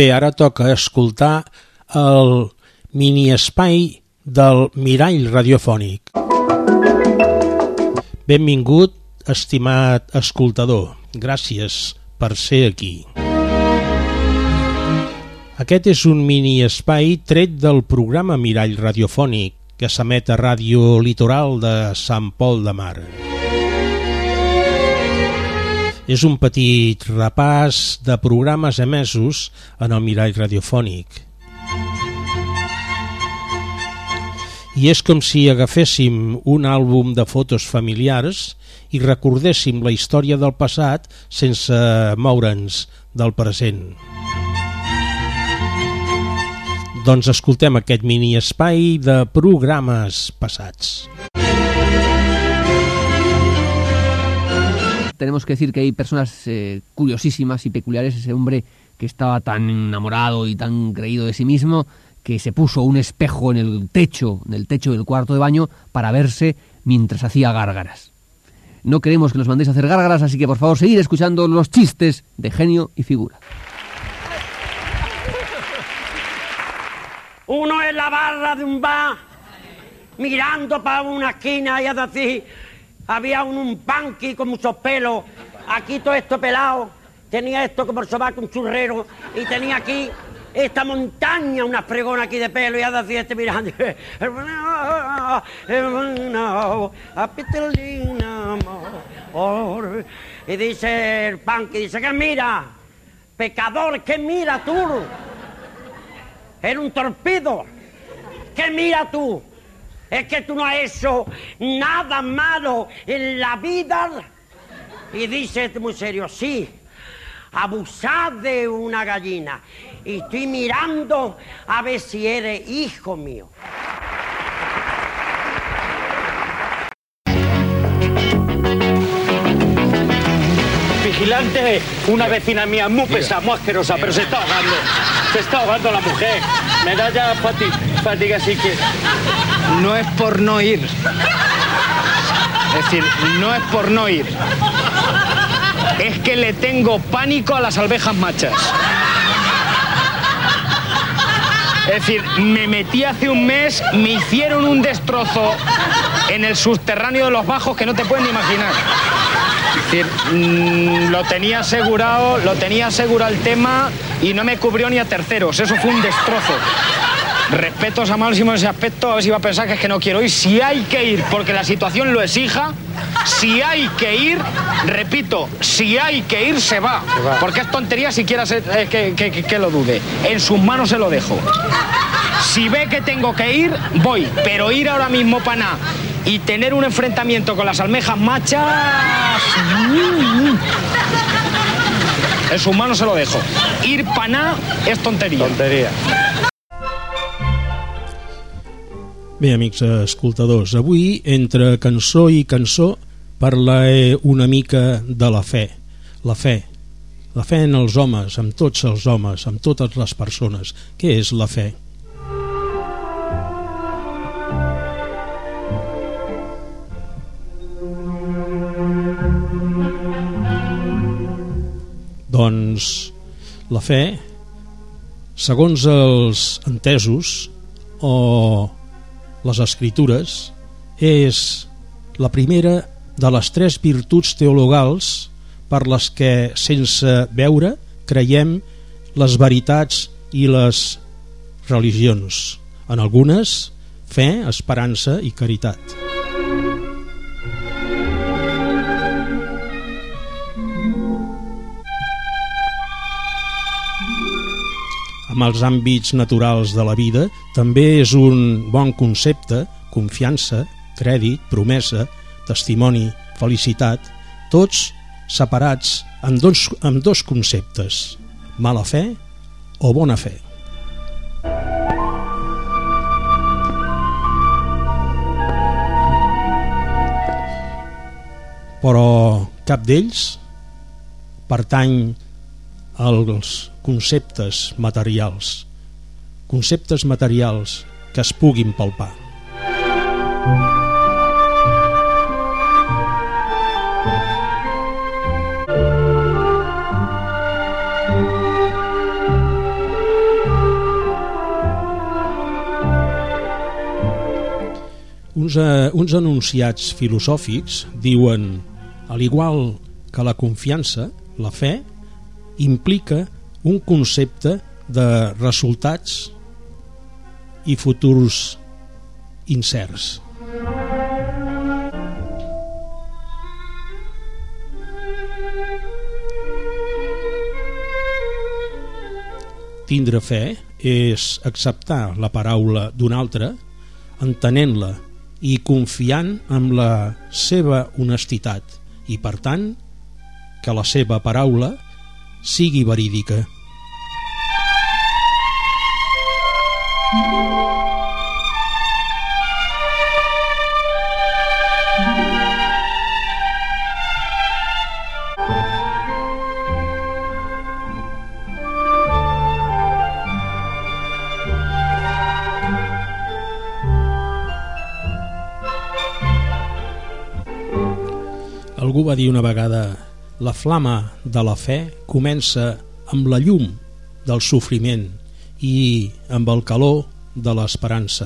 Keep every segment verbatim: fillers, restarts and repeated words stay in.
Bé, ara toca escoltar el mini-espai del mirall radiofònic. Benvingut, estimat escoltador. Gràcies per ser aquí. Aquest és un mini-espai tret del programa Mirall Radiofònic que s'emet a Ràdio Litoral de Sant Pol de Mar. És un petit repàs de programes emesos en el Mirall Radiofònic. I és com si agaféssim un àlbum de fotos familiars i recordéssim la història del passat sense moure'ns del present. Doncs escoltem aquest mini-espai de programes passats. Tenemos que decir que hay personas eh, curiosísimas y peculiares. Ese hombre que estaba tan enamorado y tan creído de sí mismo que se puso un espejo en el techo, en el techo del cuarto de baño para verse mientras hacía gárgaras. No queremos que nos mandéis a hacer gárgaras, así que por favor seguid escuchando los chistes de Genio y Figura. Uno en la barra de un bar, mirando para una esquina y así. Había un, un punky con muchos pelos, aquí todo esto pelado, tenía esto como el sobaco, un churrero, y tenía aquí esta montaña, una fregona aquí de pelo, y así este mirando. Y dice el punky, dice, ¿qué mira? Pecador, ¿qué mira tú? Era un torpedo. ¿Qué mira tú? Es que tú no has hecho nada malo en la vida. Y dice este muy serio, sí, abusar de una gallina. Y estoy mirando a ver si eres hijo mío. Vigilante, una vecina mía muy pesada, muy asquerosa, pero se está ahogando. Se está ahogando la mujer. Me da ya fatiga, así que... No es por no ir. Es decir, no es por no ir. Es que le tengo pánico a las almejas machas. Es decir, me metí hace un mes, me hicieron un destrozo en el subterráneo de los bajos que no te pueden ni imaginar. Es decir, mmm, lo tenía asegurado, lo tenía asegurado el tema y no me cubrió ni a terceros. Eso fue un destrozo. Respetos a máximo en ese aspecto, a ver si va a pensar que es que no quiero ir. Si hay que ir porque la situación lo exija, si hay que ir, repito, si hay que ir, se va. Se va. Porque es tontería si quiera ser, eh, que, que, que, que lo dude. En sus manos se lo dejo. Si ve que tengo que ir, voy. Pero ir ahora mismo para nada y tener un enfrentamiento con las almejas machas... En sus manos se lo dejo. Ir para nada es tontería. Tonteria. Bé, amics escoltadors, avui, entre cançó i cançó, parlaré una mica de la fe. La fe. La fe en els homes, en tots els homes, en totes les persones. Què és la fe? Doncs la fe, segons els entesos o les escritures, és la primera de les tres virtuts teologals per les que, sense veure, creiem les veritats i les religions. En algunes, fe, esperança i caritat. Amb els àmbits naturals de la vida també és un bon concepte, confiança, crèdit, promesa, testimoni, felicitat, tots separats en dos, en dos conceptes, mala fe o bona fe. Però cap d'ells pertany als conceptes materials, conceptes materials que es puguin palpar. Uns, eh, uns enunciats filosòfics diuen: al igual que la confiança, la fe implica un concepte de resultats i futurs incerts. Tindre fe és acceptar la paraula d'un altre, entenent-la i confiant en la seva honestitat i, per tant, que la seva paraula sigui verídica. Algú va dir una vegada: la flama de la fe comença amb la llum del sofriment i amb el calor de l'esperança.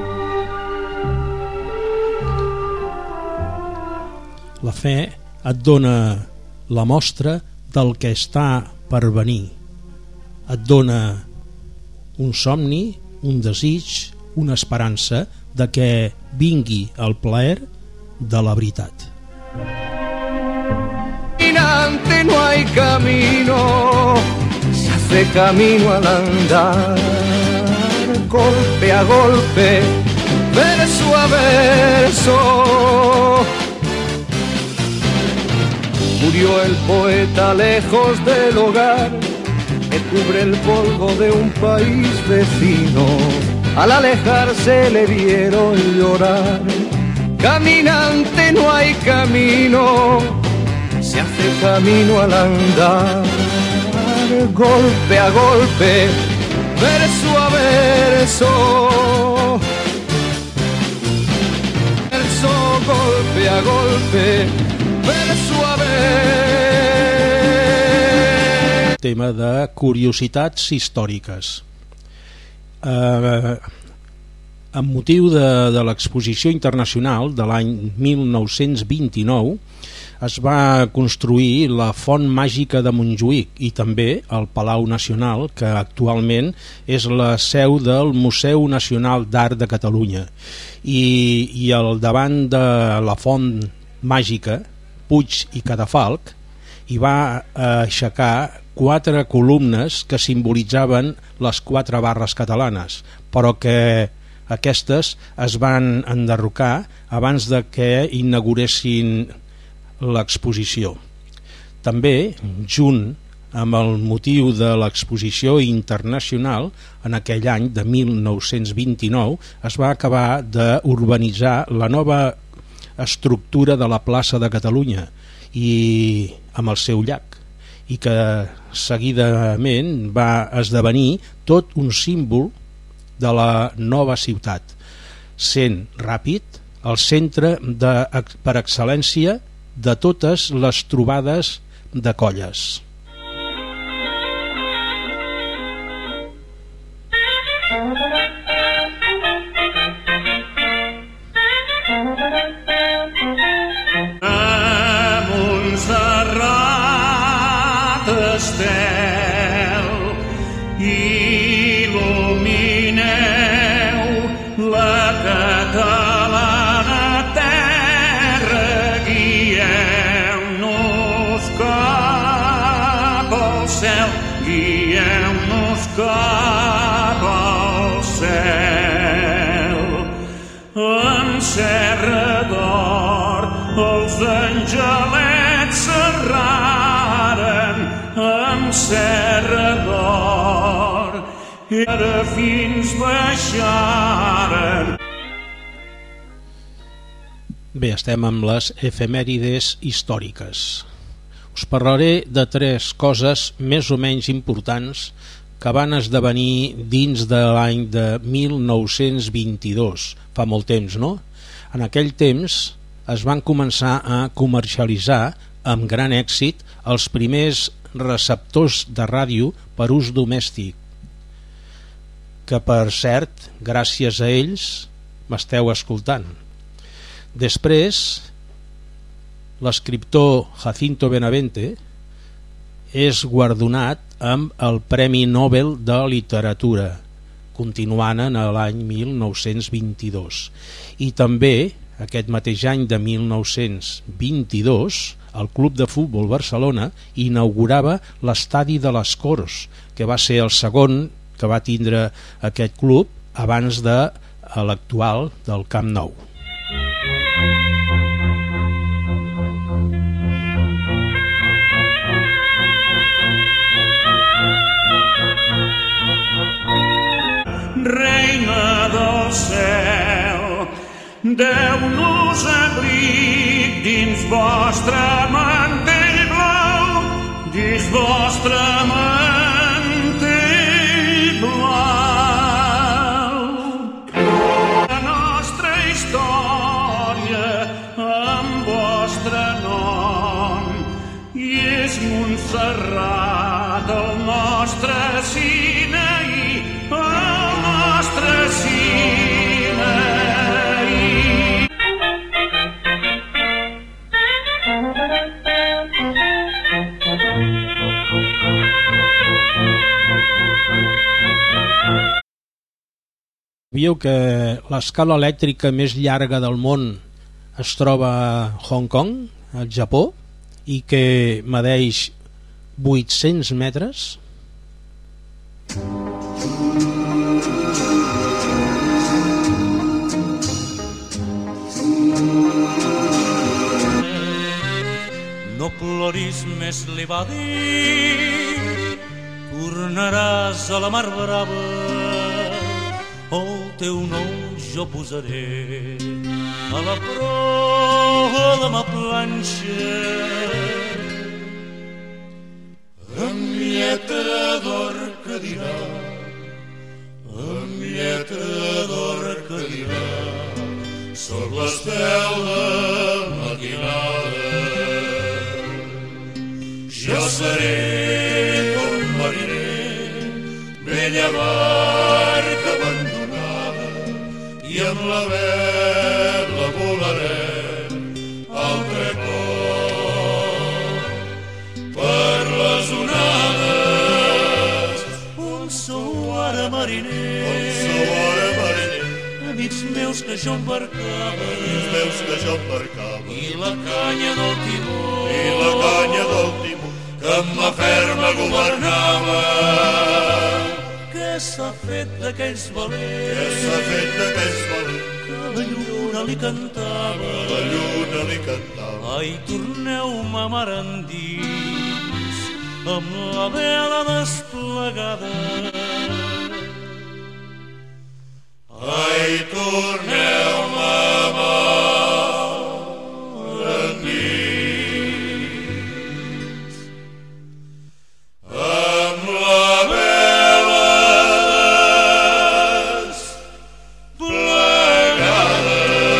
La fe et dona la mostra del que està per venir. Et dona un somni, un desig, una esperança de que vingui el plaer de la veritat. No hay camino, se hace camino al andar, golpe a golpe, verso a verso. Murió el poeta lejos del hogar, que cubre el polvo de un país vecino. Al alejarse le vieron llorar. Caminante, no hay camino, se hace camino al andar, golpe a golpe, verso a verso, verso, golpe a golpe, verso a verso. Tema de curiositats històriques. Eh, amb motiu de, de l'exposició internacional de l'any mil nou-cents vint-i-nou es va construir la Font Màgica de Montjuïc i també el Palau Nacional, que actualment és la seu del Museu Nacional d'Art de Catalunya. I, i al davant de la Font Màgica, Puig i Cadafalch, hi va aixecar quatre columnes que simbolitzaven les quatre barres catalanes, però que aquestes es van enderrocar abans de que inauguressin l'exposició. També, junt amb el motiu de l'exposició internacional, en aquell any de mil nou-cents vint-i-nou es va acabar d'urbanitzar la nova estructura de la plaça de Catalunya i amb el seu llac, i que seguidament va esdevenir tot un símbol de la nova ciutat, sent ràpid el centre de, per excel·lència de totes les trobades de colles. A Montserrat estel, il·lumineu la catalana terra, guieu-nos cap al cel, guieu-nos cap al cel. En Serra d'Or els angelets serraren, en Serra d'Or i ara fins baixaren. Bé, estem amb les efemèrides històriques. Us parlaré de tres coses més o menys importants que van esdevenir dins de l'any de mil nou-cents vint-i-dos, fa molt temps, no? En aquell temps es van començar a comercialitzar amb gran èxit els primers receptors de ràdio per ús domèstic, que per cert, gràcies a ells m'esteu escoltant. Després, l'escriptor Jacinto Benavente és guardonat amb el Premi Nobel de Literatura, continuant en l'any mil nou-cents vint-i-dos. I també, aquest mateix any de mil nou-cents vint-i-dos, el Club de Futbol Barcelona inaugurava l'Estadi de les Corts, que va ser el segon que va tindre aquest club abans de l'actual del Camp Nou. Reina del cel, deu-nos abric dins vostre mantell blau, dins vostre mantell blau. La nostra història amb vostre nom, i és Montserrat el nostre Sinaí, el nostre Sinaí. Sabíeu que l'escala elèctrica més llarga del món es troba a Hong Kong, al Japó, i que medeix vuit-cents metres? No ploris més, li va dir, tornaràs a la mar brava, el teu nom jo posaré a la proa de ma planxa. Amb lletra d'or que dirà, amb lletra d'or que dirà, soc l'estela matinada. Jo seré com mariner, vella barca abandonada, i amb la vela volarem altre cop per les onades. On sou ara, mariner? On sou ara, mariner? Amics meus que jo embarcava, amics meus que jo embarcava, i la canya del timó, i la canya del timó, que amb mà ferma governava. Què s'ha fet d'aquells valents? Què s'ha fet d'aquells valents? Que la lluna li cantava, que la lluna li cantava. Ai, torneu-me mar endins, amb la vela desplegada. Ai, torneu-me mar endins, amb la vela desplegada.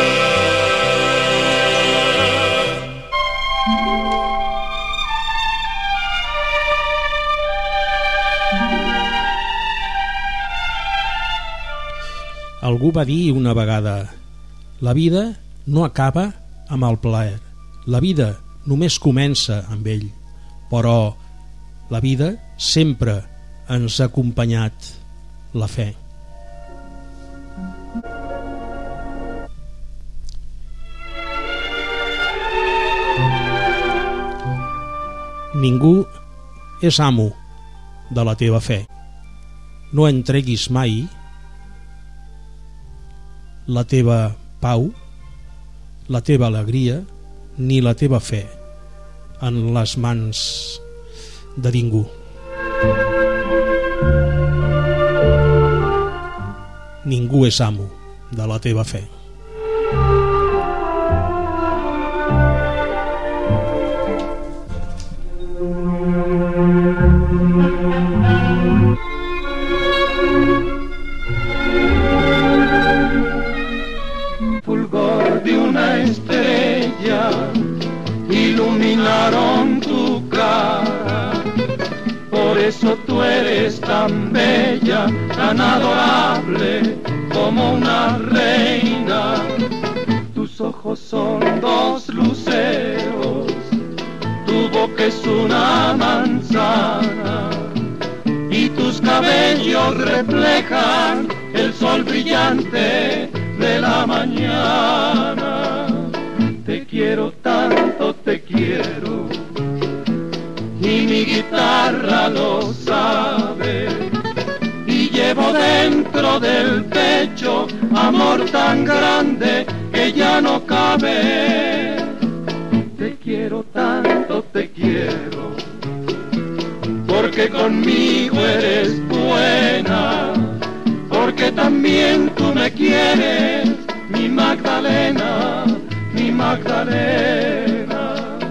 Algú va dir una vegada: la vida no acaba amb el plaer, la vida només comença amb ell, però la vida sempre ens ha acompanyat la fe. Ningú és amo de la teva fe. No entreguis mai la teva pau, la teva alegria, ni la teva fe en les mans de ningú. Ningú és amo de la teva fe. Fulgor de una estrella iluminaron tu cara, por eso tú eres tan bella, tan adorable como una reina. Tus ojos ojos son dos luceros, tu boca es una manzana y tus cabellos reflejan el sol brillante de la mañana. Te quiero tanto, te quiero, y mi guitarra lo sabe, y llevo dentro del pecho amor tan grande que ya no cabe. Te quiero tanto, te quiero, porque conmigo eres buena, porque también tú me quieres, mi Magdalena, mi Magdalena.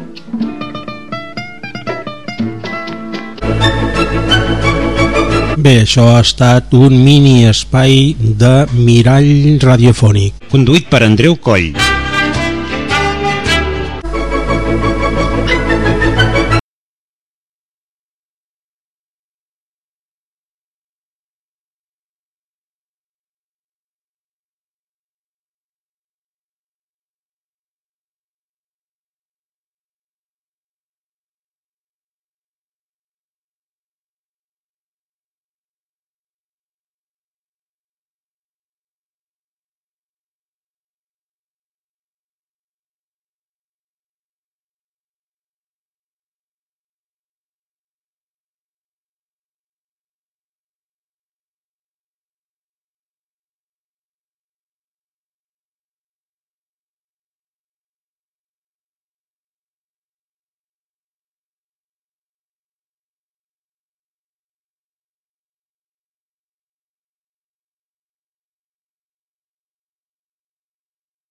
Bé, això ha estat un mini espai de mirall radiofònic. Conduït per Andreu Coll.